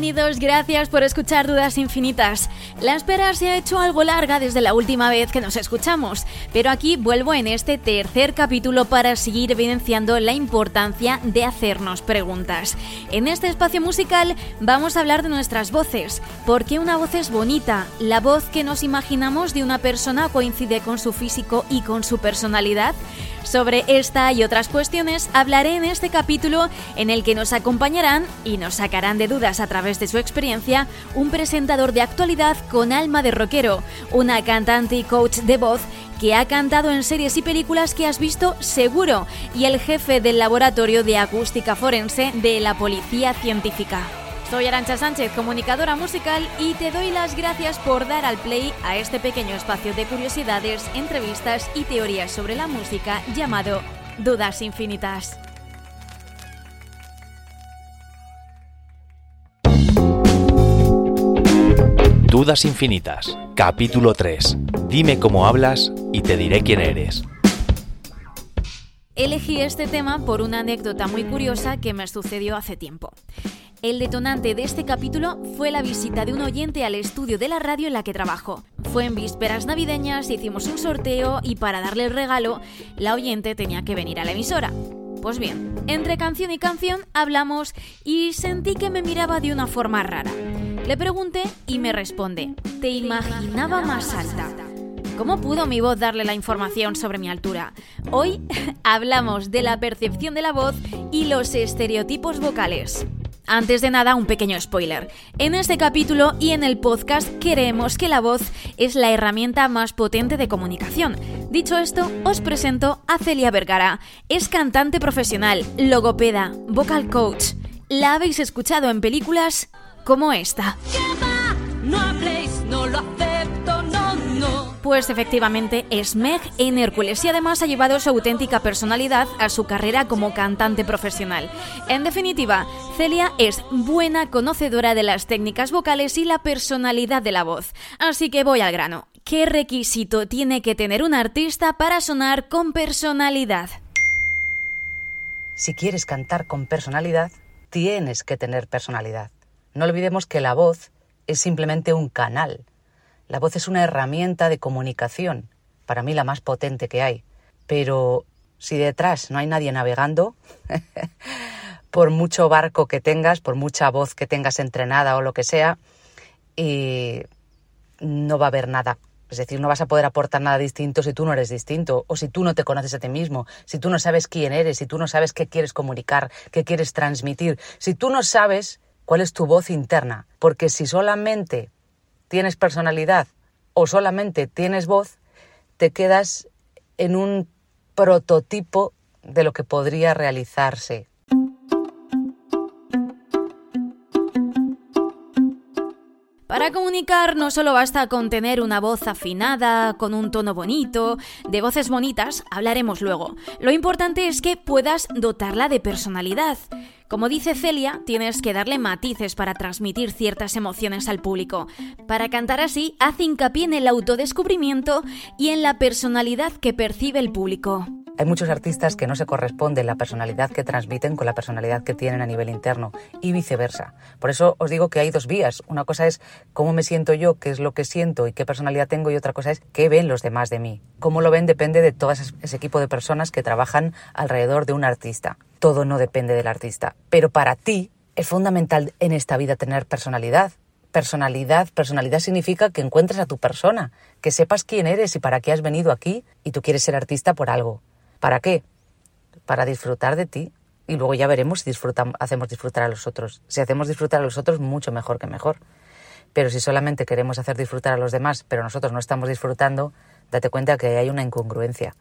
Bienvenidos, gracias por escuchar Dudas Infinitas. La espera se ha hecho algo larga desde la última vez que nos escuchamos, pero aquí vuelvo en este tercer capítulo para seguir evidenciando la importancia de hacernos preguntas. En este espacio musical vamos a hablar de nuestras voces. ¿Por qué una voz es bonita? ¿La voz que nos imaginamos de una persona coincide con su físico y con su personalidad? Sobre esta y otras cuestiones hablaré en este capítulo, en el que nos acompañarán y nos sacarán de dudas a través de su experiencia un presentador de actualidad con alma de rockero, una cantante y coach de voz que ha cantado en series y películas que has visto seguro, y el jefe del laboratorio de acústica forense de la Policía Científica. Soy Arantxa Sánchez, comunicadora musical, y te doy las gracias por dar al play a este pequeño espacio de curiosidades, entrevistas y teorías sobre la música llamado Dudas Infinitas. Dudas Infinitas, capítulo 3. Dime cómo hablas y te diré quién eres. Elegí este tema por una anécdota muy curiosa que me sucedió hace tiempo. El detonante de este capítulo fue la visita de un oyente al estudio de la radio en la que trabajo. Fue en vísperas navideñas, hicimos un sorteo y para darle el regalo, la oyente tenía que venir a la emisora. Pues bien, entre canción y canción hablamos y sentí que me miraba de una forma rara. Le pregunté y me responde: «Te imaginaba más alta». ¿Cómo pudo mi voz darle la información sobre mi altura? Hoy hablamos de la percepción de la voz y los estereotipos vocales. Antes de nada, un pequeño spoiler. En este capítulo y en el podcast creemos que la voz es la herramienta más potente de comunicación. Dicho esto, os presento a Celia Vergara. Es cantante profesional, logopeda, vocal coach. La habéis escuchado en películas como esta. No habléis, no lo acepto, no. Pues efectivamente es Meg en Hércules, y además ha llevado su auténtica personalidad a su carrera como cantante profesional. En definitiva, Celia es buena conocedora de las técnicas vocales y la personalidad de la voz. Así que voy al grano. ¿Qué requisito tiene que tener un artista para sonar con personalidad? Si quieres cantar con personalidad, tienes que tener personalidad. No olvidemos que la voz es simplemente un canal. La voz es una herramienta de comunicación, para mí la más potente que hay. Pero si detrás no hay nadie navegando, por mucho barco que tengas, por mucha voz que tengas entrenada o lo que sea, no va a haber nada. Es decir, no vas a poder aportar nada distinto si tú no eres distinto, o si tú no te conoces a ti mismo, si tú no sabes quién eres, si tú no sabes qué quieres comunicar, qué quieres transmitir, si tú no sabes cuál es tu voz interna. Porque si solamente tienes personalidad o solamente tienes voz, te quedas en un prototipo de lo que podría realizarse. Para comunicar no solo basta con tener una voz afinada, con un tono bonito. De voces bonitas hablaremos luego. Lo importante es que puedas dotarla de personalidad. Como dice Celia, tienes que darle matices para transmitir ciertas emociones al público. Para cantar así, hace hincapié en el autodescubrimiento y en la personalidad que percibe el público. Hay muchos artistas que no se corresponden la personalidad que transmiten con la personalidad que tienen a nivel interno, y viceversa. Por eso os digo que hay dos vías. Una cosa es cómo me siento yo, qué es lo que siento y qué personalidad tengo, y otra cosa es qué ven los demás de mí. Cómo lo ven depende de todo ese equipo de personas que trabajan alrededor de un artista. Todo no depende del artista. Pero para ti es fundamental en esta vida tener personalidad. Personalidad significa que encuentres a tu persona, que sepas quién eres y para qué has venido aquí, y tú quieres ser artista por algo. ¿Para qué? Para disfrutar de ti, y luego ya veremos si hacemos disfrutar a los otros. Si hacemos disfrutar a los otros, mucho mejor que mejor. Pero si solamente queremos hacer disfrutar a los demás, pero nosotros no estamos disfrutando, date cuenta que hay una incongruencia.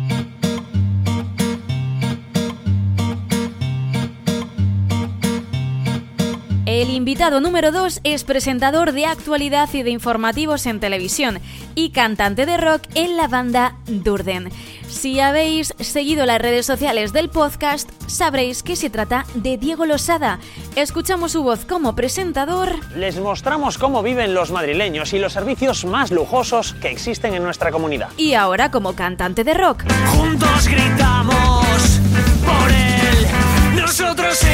El invitado número 2 es presentador de actualidad y de informativos en televisión y cantante de rock en la banda Durden. Si habéis seguido las redes sociales del podcast, sabréis que se trata de Diego Losada. Escuchamos su voz como presentador. Les mostramos cómo viven los madrileños y los servicios más lujosos que existen en nuestra comunidad. Y ahora como cantante de rock. Juntos gritamos por él, nosotros sí.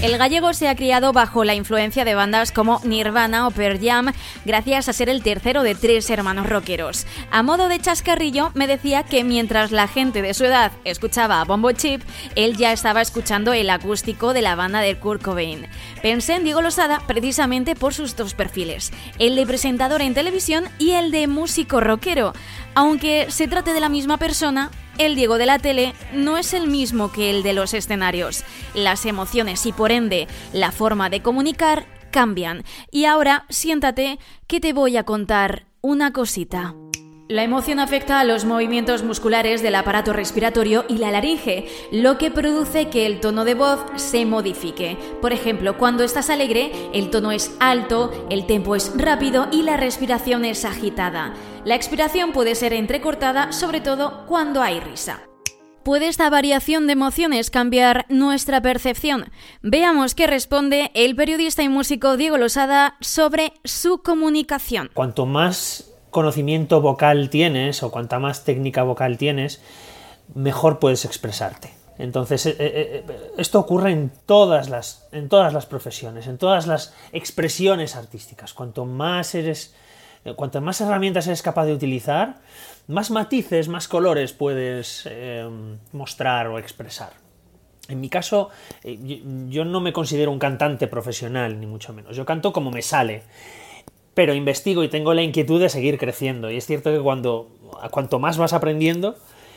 El gallego se ha criado bajo la influencia de bandas como Nirvana o Pearl Jam, gracias a ser el tercero de 3 hermanos rockeros. A modo de chascarrillo, me decía que mientras la gente de su edad escuchaba a Bombo Chip, él ya estaba escuchando el acústico de la banda de Kurt Cobain. Pensé en Diego Losada precisamente por sus 2 perfiles, el de presentador en televisión y el de músico rockero. Aunque se trate de la misma persona, el Diego de la tele no es el mismo que el de los escenarios. Las emociones y por ende la forma de comunicar cambian. Y ahora siéntate que te voy a contar una cosita. La emoción afecta a los movimientos musculares del aparato respiratorio y la laringe, lo que produce que el tono de voz se modifique. Por ejemplo, cuando estás alegre, el tono es alto, el tempo es rápido y la respiración es agitada. La expiración puede ser entrecortada, sobre todo cuando hay risa. ¿Puede esta variación de emociones cambiar nuestra percepción? Veamos qué responde el periodista y músico Diego Losada sobre su comunicación. Cuanto más conocimiento vocal tienes o cuanta más técnica vocal tienes, mejor puedes expresarte. Entonces, esto ocurre en todas las profesiones, en todas las expresiones artísticas. Cuantas más herramientas eres capaz de utilizar, más matices, más colores puedes mostrar o expresar. En mi caso, yo no me considero un cantante profesional, ni mucho menos. Yo canto como me sale, pero investigo y tengo la inquietud de seguir creciendo. Y es cierto que cuanto más vas aprendiendo,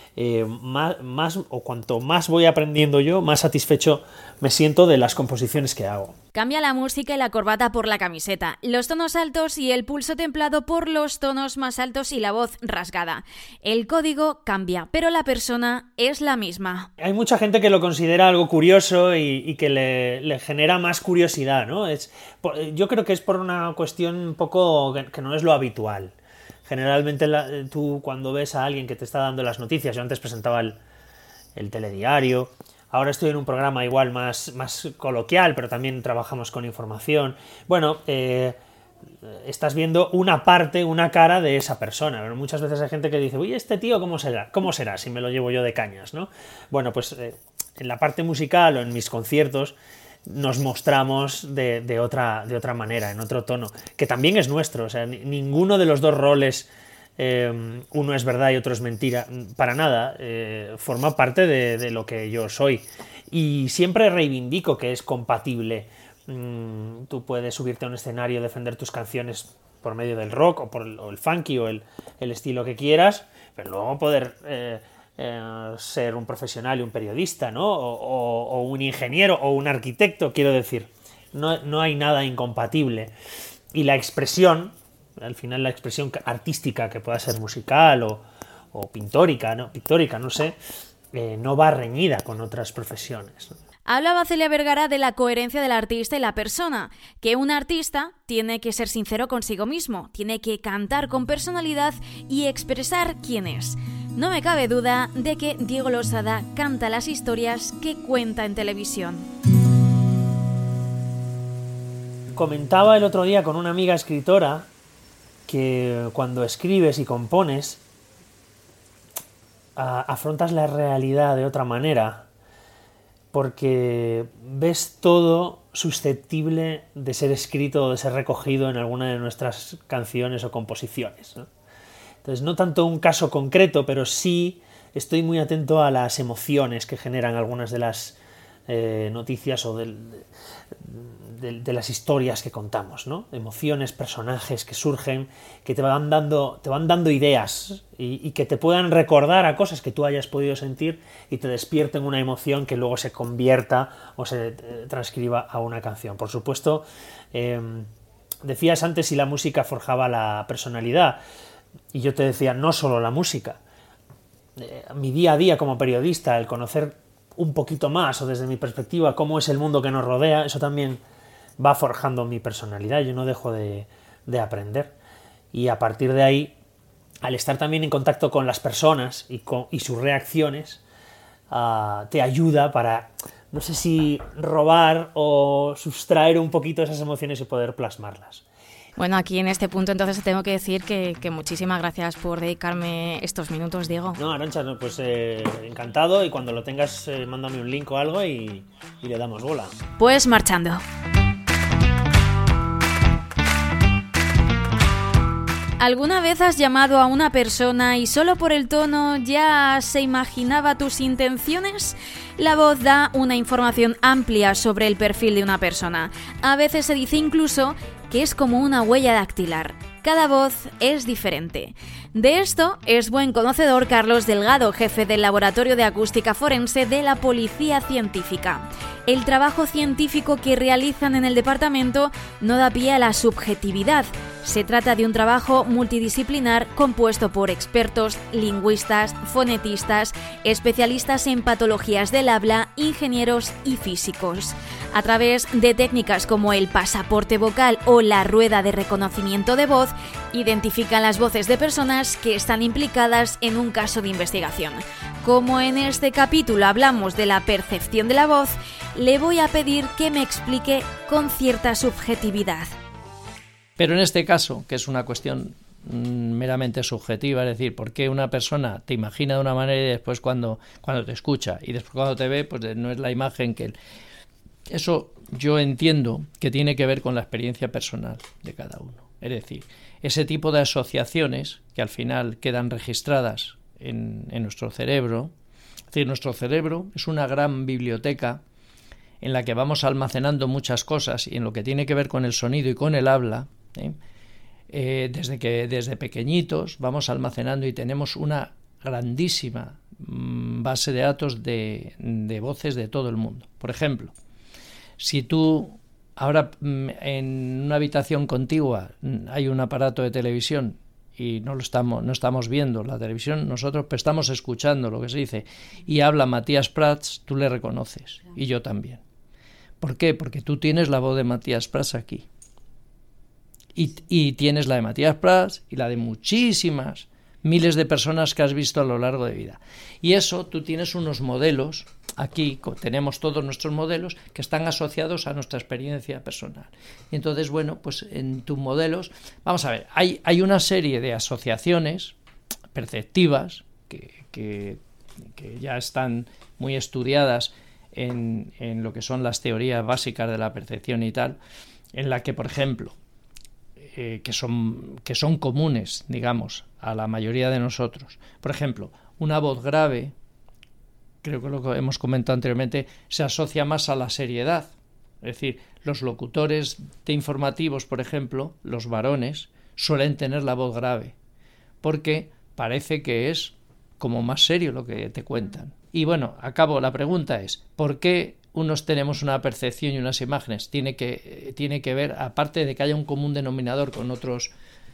cuanto más voy aprendiendo yo, más satisfecho me siento de las composiciones que hago. Cambia la música y la corbata por la camiseta, los tonos altos y el pulso templado por los tonos más altos y la voz rasgada. El código cambia, pero la persona es la misma. Hay mucha gente que lo considera algo curioso y que le genera más curiosidad, ¿no? Yo creo que es por una cuestión un poco que no es lo habitual. Generalmente tú cuando ves a alguien que te está dando las noticias, yo antes presentaba el telediario, ahora estoy en un programa igual más coloquial, pero también trabajamos con información. Bueno, estás viendo una parte, una cara de esa persona. Pero muchas veces hay gente que dice, uy, este tío, ¿cómo será si me lo llevo yo de cañas, ¿no? Bueno, pues en la parte musical o en mis conciertos nos mostramos de otra manera, en otro tono, que también es nuestro. O sea, ninguno de los 2 roles, uno es verdad y otro es mentira, para nada, forma parte de lo que yo soy. Y siempre reivindico que es compatible. Tú puedes subirte a un escenario, defender tus canciones por medio del rock o el funky o el estilo que quieras, pero luego poder ser un profesional y un periodista, ¿no? O un ingeniero o un arquitecto, quiero decir. No hay nada incompatible. Y la expresión, al final la expresión artística, que pueda ser musical o pictórica, no sé, no va reñida con otras profesiones, ¿no? Hablaba Celia Vergara de la coherencia del artista y la persona, que un artista tiene que ser sincero consigo mismo, tiene que cantar con personalidad y expresar quién es. No me cabe duda de que Diego Losada canta las historias que cuenta en televisión. Comentaba el otro día con una amiga escritora que cuando escribes y compones afrontas la realidad de otra manera, porque ves todo susceptible de ser escrito o de ser recogido en alguna de nuestras canciones o composiciones, ¿no? Entonces, no tanto un caso concreto, pero sí estoy muy atento a las emociones que generan algunas de las noticias o de las historias que contamos, ¿no? Emociones, personajes que surgen, que te van dando ideas y que te puedan recordar a cosas que tú hayas podido sentir y te despierten una emoción que luego se convierta o se transcriba a una canción. Por supuesto, decías antes si la música forjaba la personalidad, y yo te decía, no solo la música. Mi día a día como periodista, el conocer un poquito más, o desde mi perspectiva, cómo es el mundo que nos rodea, eso también va forjando mi personalidad. Yo no dejo de aprender. Y a partir de ahí, al estar también en contacto con las personas y sus reacciones, te ayuda para, no sé si robar o sustraer un poquito esas emociones y poder plasmarlas. Bueno, aquí en este punto entonces tengo que decir que muchísimas gracias por dedicarme estos minutos, Diego. No, Arantxa, no, pues encantado, y cuando lo tengas mándame un link o algo y le damos bola. Pues marchando. ¿Alguna vez has llamado a una persona y solo por el tono ya se imaginaba tus intenciones? La voz da una información amplia sobre el perfil de una persona. A veces se dice incluso que es como una huella dactilar. Cada voz es diferente. De esto es buen conocedor Carlos Delgado, jefe del Laboratorio de Acústica Forense de la Policía Científica. El trabajo científico que realizan en el departamento no da pie a la subjetividad. Se trata de un trabajo multidisciplinar compuesto por expertos, lingüistas, fonetistas, especialistas en patologías del habla, ingenieros y físicos. A través de técnicas como el pasaporte vocal o la rueda de reconocimiento de voz, identifican las voces de personas que están implicadas en un caso de investigación. Como en este capítulo hablamos de la percepción de la voz, le voy a pedir que me explique con cierta subjetividad. Pero en este caso, que es una cuestión meramente subjetiva, es decir, por qué una persona te imagina de una manera y después cuando te escucha y después cuando te ve, pues no es la imagen que... Eso yo entiendo que tiene que ver con la experiencia personal de cada uno. Es decir, ese tipo de asociaciones que al final quedan registradas en nuestro cerebro. Es decir, nuestro cerebro es una gran biblioteca en la que vamos almacenando muchas cosas, y en lo que tiene que ver con el sonido y con el habla, desde pequeñitos vamos almacenando y tenemos una grandísima base de datos de voces de todo el mundo. Por ejemplo, si tú ahora en una habitación contigua hay un aparato de televisión y no estamos viendo la televisión, nosotros estamos escuchando lo que se dice, y habla Matías Prats, tú le reconoces, y yo también. ¿Por qué? Porque tú tienes la voz de Matías Prats aquí. Y tienes la de Matías Prats y la de muchísimas, miles de personas que has visto a lo largo de vida. Y eso, tú tienes unos modelos, aquí tenemos todos nuestros modelos que están asociados a nuestra experiencia personal. Y entonces, bueno, pues en tus modelos, vamos a ver, hay una serie de asociaciones perceptivas que ya están muy estudiadas en lo que son las teorías básicas de la percepción y tal, en la que, por ejemplo, que son comunes, digamos, a la mayoría de nosotros. Por ejemplo, una voz grave, creo que lo que hemos comentado anteriormente, se asocia más a la seriedad. Es decir, los locutores de informativos, por ejemplo, los varones, suelen tener la voz grave, porque parece que es como más serio lo que te cuentan. Y bueno, la pregunta es, ¿por qué unos tenemos una percepción y unas imágenes? Tiene que ver, aparte de que haya un común denominador con otros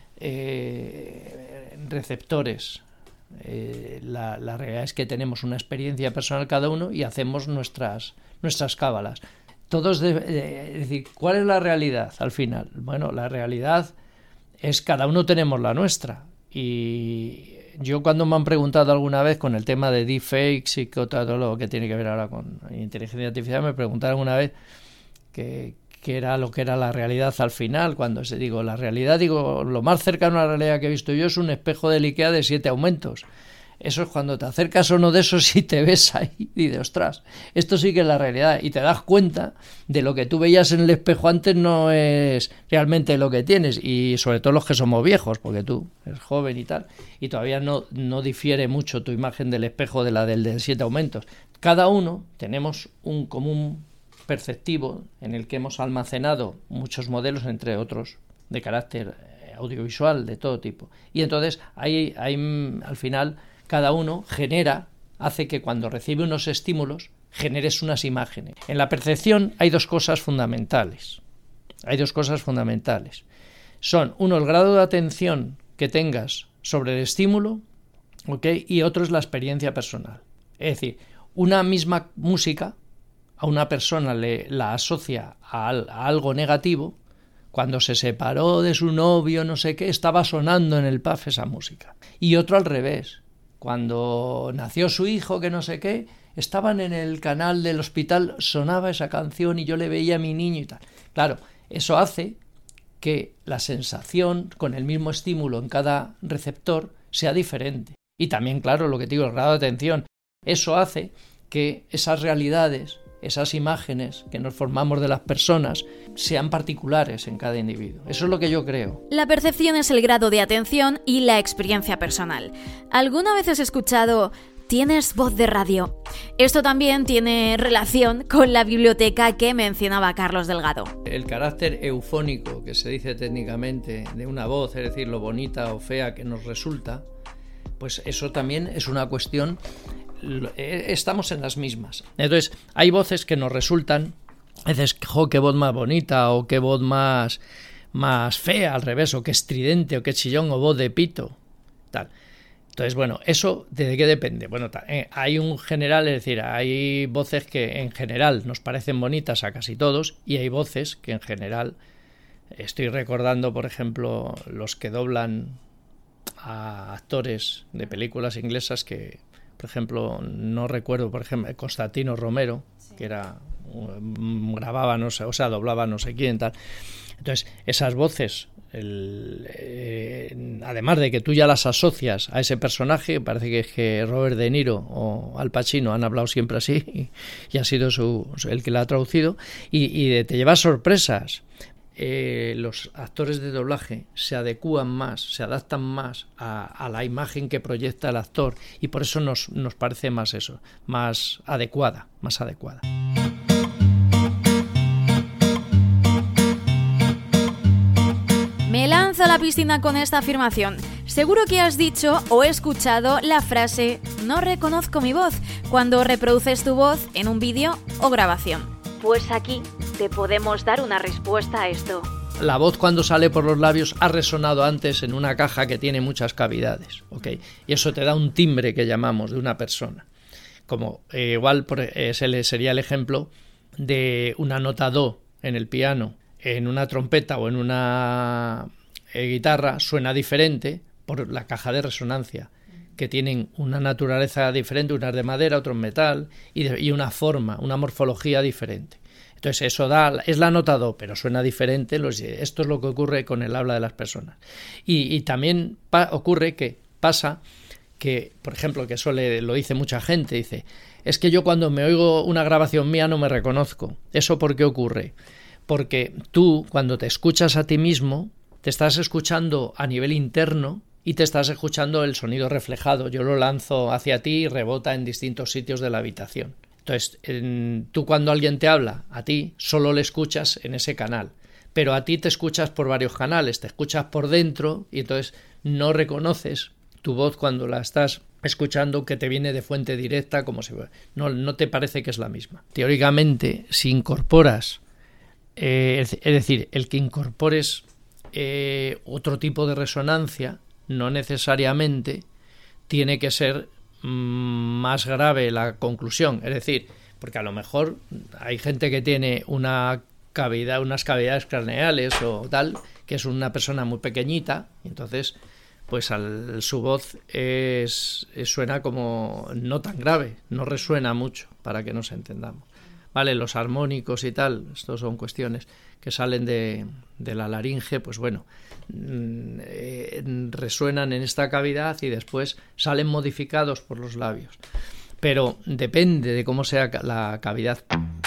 receptores, la realidad es que tenemos una experiencia personal cada uno y hacemos nuestras cábalas. Es decir, ¿cuál es la realidad al final? Bueno, la realidad es cada uno tenemos la nuestra. Y yo, cuando me han preguntado alguna vez con el tema de deepfakes y todo lo que tiene que ver ahora con inteligencia artificial, me preguntaron alguna vez qué era lo que era la realidad al final. Cuando digo la realidad, lo más cercano a la realidad que he visto yo es un espejo del IKEA de 7 aumentos. Eso es cuando te acercas a uno de esos y te ves ahí y dices, ostras, esto sí que es la realidad, y te das cuenta de lo que tú veías en el espejo antes no es realmente lo que tienes, y sobre todo los que somos viejos, porque tú eres joven y tal, y todavía no difiere mucho tu imagen del espejo de la del de 7 aumentos. Cada uno tenemos un común perceptivo en el que hemos almacenado muchos modelos, entre otros de carácter audiovisual de todo tipo, y entonces hay al final cada uno hace que cuando recibe unos estímulos generes unas imágenes. En la percepción hay dos cosas fundamentales. Son, uno, el grado de atención que tengas sobre el estímulo, ¿okay? Y otro es la experiencia personal. Es decir, una misma música a una persona la asocia a algo negativo. Cuando se separó de su novio, no sé qué, estaba sonando en el pub esa música. Y otro al revés. Cuando nació su hijo, que no sé qué, estaban en el canal del hospital, sonaba esa canción y yo le veía a mi niño y tal. Claro, eso hace que la sensación con el mismo estímulo en cada receptor sea diferente. Y también, claro, lo que te digo, el grado de atención. Eso hace que esas realidades, esas imágenes que nos formamos de las personas, sean particulares en cada individuo. Eso es lo que yo creo. La percepción es el grado de atención y la experiencia personal. ¿Alguna vez has escuchado «tienes voz de radio»? Esto también tiene relación con la biblioteca que mencionaba Carlos Delgado. El carácter eufónico, que se dice técnicamente, de una voz, es decir, lo bonita o fea que nos resulta, pues eso también es una cuestión, estamos en las mismas. Entonces, hay voces que nos resultan, a veces, qué voz más bonita, o qué voz más fea, al revés, o qué estridente, o qué chillón, o voz de pito, tal. Entonces, bueno, ¿eso de qué depende? Bueno, hay un general, es decir, hay voces que en general nos parecen bonitas a casi todos, y hay voces que en general, estoy recordando, por ejemplo, los que doblan a actores de películas inglesas que, por ejemplo, no recuerdo, por ejemplo, Constantino Romero, que era grababa, no sé, o sea, doblaba no sé quién, tal. Entonces, esas voces, además de que tú ya las asocias a ese personaje, parece que Robert De Niro o Al Pacino han hablado siempre así y ha sido el que la ha traducido, y te llevas sorpresas. Los actores de doblaje se adecúan más, se adaptan más a la imagen que proyecta el actor, y por eso nos parece más adecuada. Me lanzo a la piscina con esta afirmación. Seguro que has dicho o escuchado la frase «no reconozco mi voz» cuando reproduces tu voz en un vídeo o grabación. Pues aquí te podemos dar una respuesta a esto. La voz, cuando sale por los labios, ha resonado antes en una caja que tiene muchas cavidades, ¿ok? Y eso te da un timbre que llamamos de una persona. Como igual sería el ejemplo de una nota do en el piano, en una trompeta o en una guitarra, suena diferente por la caja de resonancia, que tienen una naturaleza diferente, unas de madera, otros metal, y una forma, una morfología diferente. Entonces eso es la nota do, pero suena diferente. Esto es lo que ocurre con el habla de las personas. Y también ocurre que pasa que, por ejemplo, que eso lo dice mucha gente, dice, es que yo cuando me oigo una grabación mía no me reconozco. ¿Eso por qué ocurre? Porque tú, cuando te escuchas a ti mismo, te estás escuchando a nivel interno y te estás escuchando el sonido reflejado. Yo lo lanzo hacia ti y rebota en distintos sitios de la habitación. Entonces, tú cuando alguien te habla, a ti solo le escuchas en ese canal, pero a ti te escuchas por varios canales, te escuchas por dentro y entonces no reconoces tu voz cuando la estás escuchando, que te viene de fuente directa, como si no te parece que es la misma. Teóricamente, si incorporas, es decir, el que incorpores otro tipo de resonancia, no necesariamente tiene que ser más grave la conclusión, es decir, porque a lo mejor hay gente que tiene unas cavidades craneales o tal, que es una persona muy pequeñita, y entonces pues su voz suena como no tan grave, no resuena mucho, para que nos entendamos. Vale, los armónicos y tal, estos son cuestiones que salen de la laringe, pues bueno, resuenan en esta cavidad y después salen modificados por los labios. Pero depende de cómo sea la cavidad.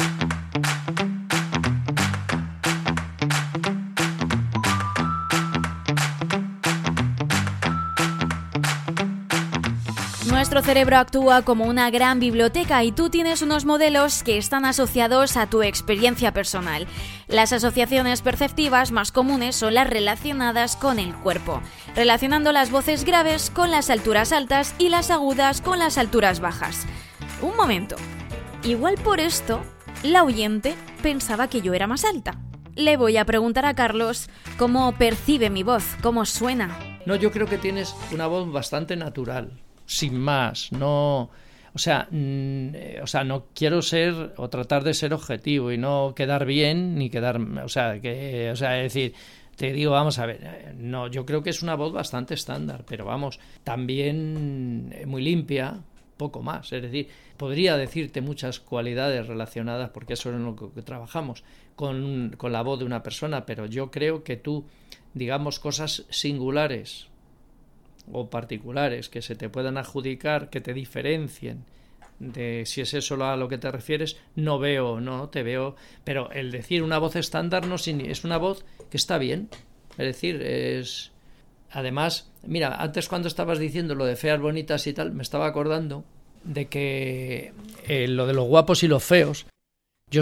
Nuestro cerebro actúa como una gran biblioteca y tú tienes unos modelos que están asociados a tu experiencia personal. Las asociaciones perceptivas más comunes son las relacionadas con el cuerpo, relacionando las voces graves con las alturas altas y las agudas con las alturas bajas. Un momento, igual por esto la oyente pensaba que yo era más alta. Le voy a preguntar a Carlos cómo percibe mi voz, cómo suena. No, yo creo que tienes una voz bastante natural. Sin más, no, o sea, no quiero ser o tratar de ser objetivo y no quedar bien ni quedar, es decir, te digo, vamos a ver, no, yo creo que es una voz bastante estándar, pero vamos, también muy limpia, poco más. Es decir, podría decirte muchas cualidades relacionadas, porque eso es en lo que trabajamos, con la voz de una persona, pero yo creo que tú, digamos, cosas singulares o particulares que se te puedan adjudicar, que te diferencien de si es eso a lo que te refieres, no te veo, pero el decir una voz estándar no es una voz que está bien, es decir, es... Además, mira, antes cuando estabas diciendo lo de feas, bonitas y tal, me estaba acordando de que lo de los guapos y los feos, yo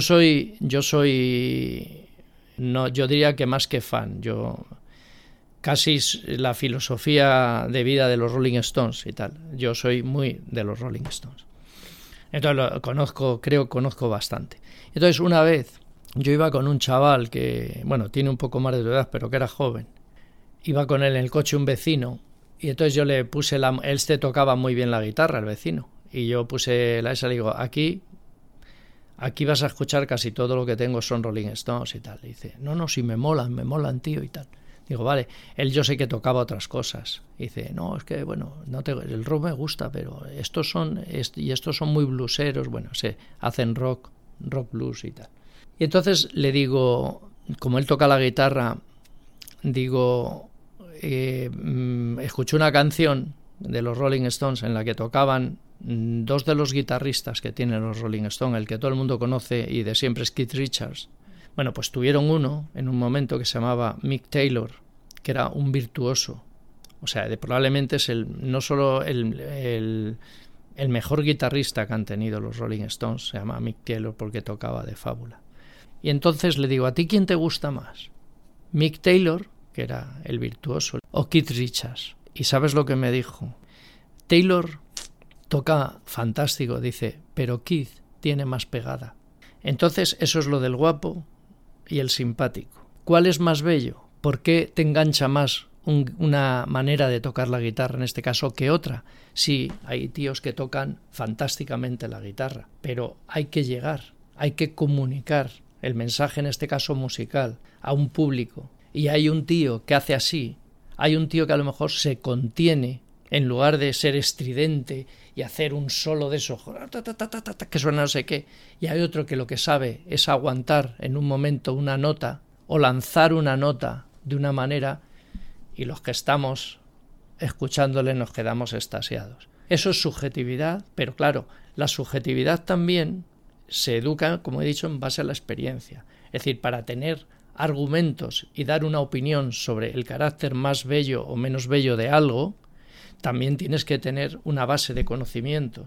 diría que más que fan, yo casi la filosofía de vida de los Rolling Stones y tal, yo soy muy de los Rolling Stones. Entonces conozco bastante. Entonces una vez yo iba con un chaval que, bueno, tiene un poco más de tu edad, pero que era joven. Iba con él en el coche un vecino y entonces yo le puse él tocaba muy bien la guitarra, el vecino, y yo puse esa, le digo, aquí vas a escuchar casi todo lo que tengo son Rolling Stones y tal. Y dice, no, si me molan, tío, y tal. Digo, vale, yo sé que tocaba otras cosas. Y dice, no, es que, bueno, el rock me gusta, pero estos son muy blueseros, bueno, hacen rock blues y tal. Y entonces le digo, como él toca la guitarra, digo, escuché una canción de los Rolling Stones en la que tocaban dos de los guitarristas que tienen los Rolling Stones, el que todo el mundo conoce y de siempre es Keith Richards. Bueno, pues tuvieron uno en un momento que se llamaba Mick Taylor, que era un virtuoso. O sea, probablemente es no solo el mejor guitarrista que han tenido los Rolling Stones, se llama Mick Taylor porque tocaba de fábula. Y entonces le digo, ¿a ti quién te gusta más? ¿Mick Taylor, que era el virtuoso, o Keith Richards? ¿Y sabes lo que me dijo? Taylor toca fantástico, dice, pero Keith tiene más pegada. Entonces eso es lo del guapo y el simpático. ¿Cuál es más bello? ¿Por qué te engancha más una manera de tocar la guitarra en este caso que otra? Sí, hay tíos que tocan fantásticamente la guitarra, pero hay que llegar, hay que comunicar el mensaje, en este caso musical, a un público. Y hay un tío que hace así, hay un tío que a lo mejor se contiene en lugar de ser estridente y hacer un solo de eso que suena no sé qué, y hay otro que lo que sabe es aguantar en un momento una nota o lanzar una nota de una manera, y los que estamos escuchándole nos quedamos extasiados. Eso es subjetividad, pero claro, la subjetividad también se educa, como he dicho, en base a la experiencia. Es decir, para tener argumentos y dar una opinión sobre el carácter más bello o menos bello de algo, también tienes que tener una base de conocimientos.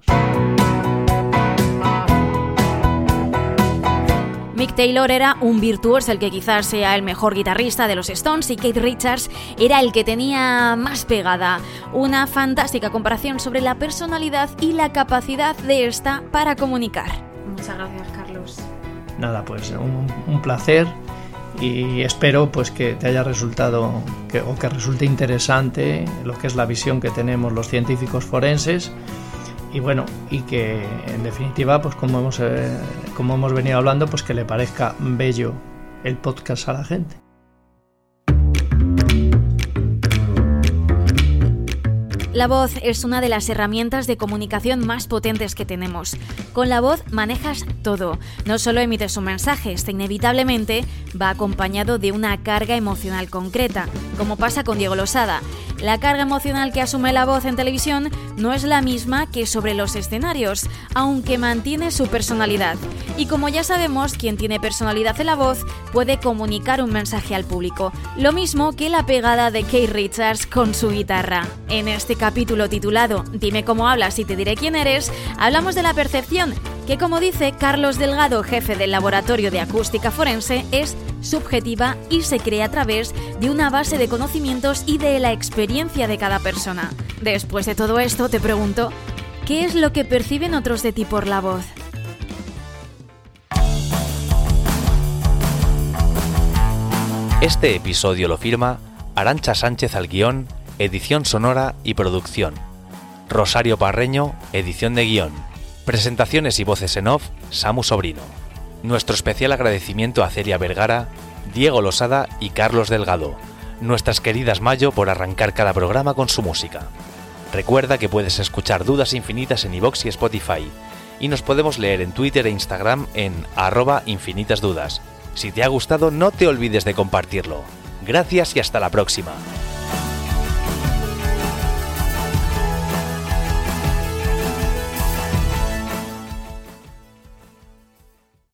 Mick Taylor era un virtuoso, el que quizás sea el mejor guitarrista de los Stones, y Keith Richards era el que tenía más pegada. Una fantástica comparación sobre la personalidad y la capacidad de esta para comunicar. Muchas gracias, Carlos. Nada, pues un placer. Y espero pues que te haya resultado que resulte interesante lo que es la visión que tenemos los científicos forenses, y bueno, y que en definitiva pues como hemos venido hablando, pues que le parezca bello el podcast a la gente. La voz es una de las herramientas de comunicación más potentes que tenemos. Con la voz manejas todo. No solo emites un mensaje, este inevitablemente va acompañado de una carga emocional concreta, como pasa con Diego Losada. La carga emocional que asume la voz en televisión no es la misma que sobre los escenarios, aunque mantiene su personalidad. Y como ya sabemos, quien tiene personalidad en la voz puede comunicar un mensaje al público, lo mismo que la pegada de Keith Richards con su guitarra. En este capítulo titulado Dime cómo hablas y te diré quién eres, hablamos de la percepción, que como dice Carlos Delgado, jefe del Laboratorio de Acústica Forense, es subjetiva y se crea a través de una base de conocimientos y de la experiencia de cada persona. Después de todo esto, te pregunto, ¿qué es lo que perciben otros de ti por la voz? Este episodio lo firma Arantxa Sánchez al guión, edición sonora y producción. Rosario Parreño, edición de guión. Presentaciones y voces en off, Samu Sobrino. Nuestro especial agradecimiento a Celia Vergara, Diego Losada y Carlos Delgado, nuestras queridas Mayo por arrancar cada programa con su música. Recuerda que puedes escuchar Dudas Infinitas en iVoox y Spotify, y nos podemos leer en Twitter e Instagram en @infinitasdudas. Si te ha gustado, no te olvides de compartirlo. Gracias y hasta la próxima.